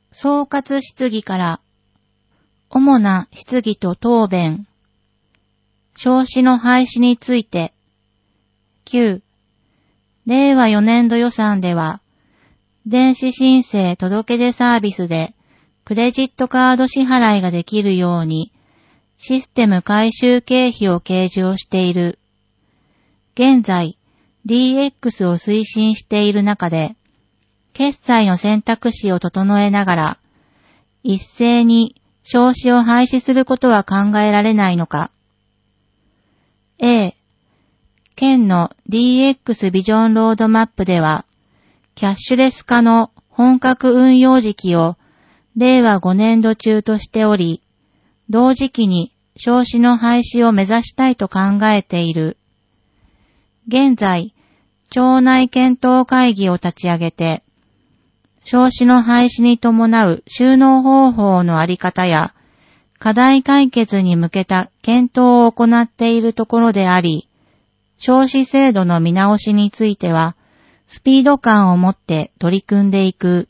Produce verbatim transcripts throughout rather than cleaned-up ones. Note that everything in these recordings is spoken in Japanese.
総括質疑から、主な質疑と答弁、少子の廃止について、きゅう、れいわよねんど予算では、電子申請届出サービスでクレジットカード支払いができるように、システム改修経費を計上している。現在、ディーエックス を推進している中で、決済の選択肢を整えながら、一斉に少子を廃止することは考えられないのか。A、県の ディーエックス ビジョンロードマップでは、キャッシュレス化の本格運用時期をれいわごねんど中としており、同時期に少子の廃止を目指したいと考えている。現在、庁内検討会議を立ち上げて、少子の廃止に伴う収納方法のあり方や、課題解決に向けた検討を行っているところであり、少子制度の見直しについては、スピード感を持って取り組んでいく。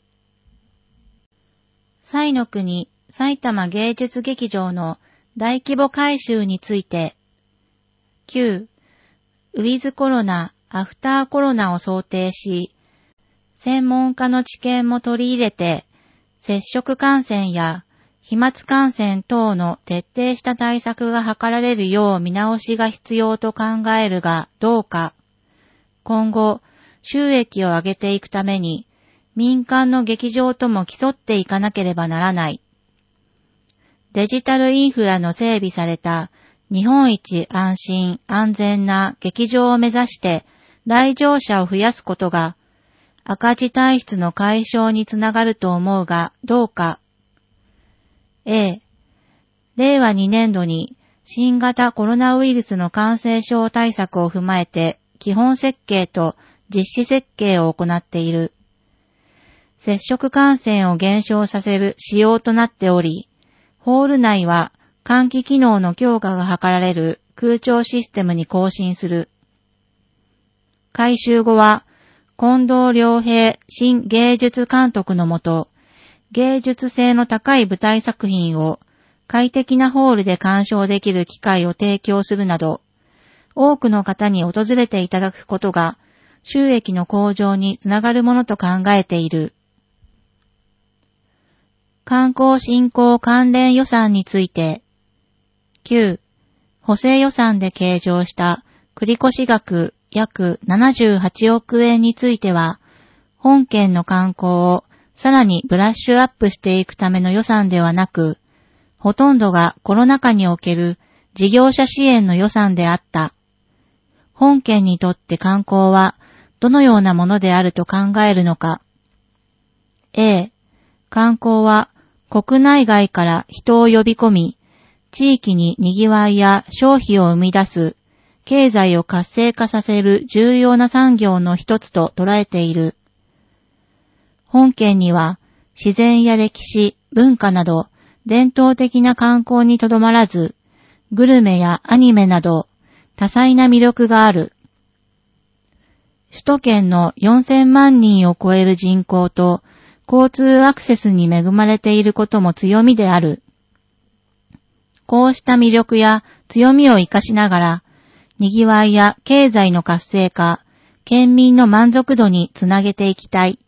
彩の国埼玉芸術劇場の大規模改修について、きゅう、ウィズコロナ、アフターコロナを想定し、専門家の知見も取り入れて、接触感染や飛沫感染等の徹底した対策が図られるよう見直しが必要と考えるがどうか。今後、収益を上げていくために、民間の劇場とも競っていかなければならない。デジタルインフラの整備された日本一安心安全な劇場を目指して来場者を増やすことが赤字体質の解消につながると思うがどうか。A、れいわにねんどに新型コロナウイルスの感染症対策を踏まえて基本設計と実施設計を行っている。接触感染を減少させる仕様となっており、ホール内は換気機能の強化が図られる空調システムに更新する。改修後は、近藤良平新芸術監督のもと、芸術性の高い舞台作品を快適なホールで鑑賞できる機会を提供するなど、多くの方に訪れていただくことが収益の向上につながるものと考えている。観光振興関連予算について、きゅう、補正予算で計上した繰越額約ななじゅうはちおくえんについては、本県の観光をさらにブラッシュアップしていくための予算ではなく、ほとんどがコロナ禍における事業者支援の予算であった。本県にとって観光はどのようなものであると考えるのか。A、観光は国内外から人を呼び込み、地域に賑わいや消費を生み出す、経済を活性化させる重要な産業の一つと捉えている。本県には自然や歴史、文化など伝統的な観光にとどまらず、グルメやアニメなど多彩な魅力がある。首都圏のよんせんまんにんを超える人口と交通アクセスに恵まれていることも強みである。こうした魅力や強みを生かしながら、賑わいや経済の活性化、県民の満足度につなげていきたい。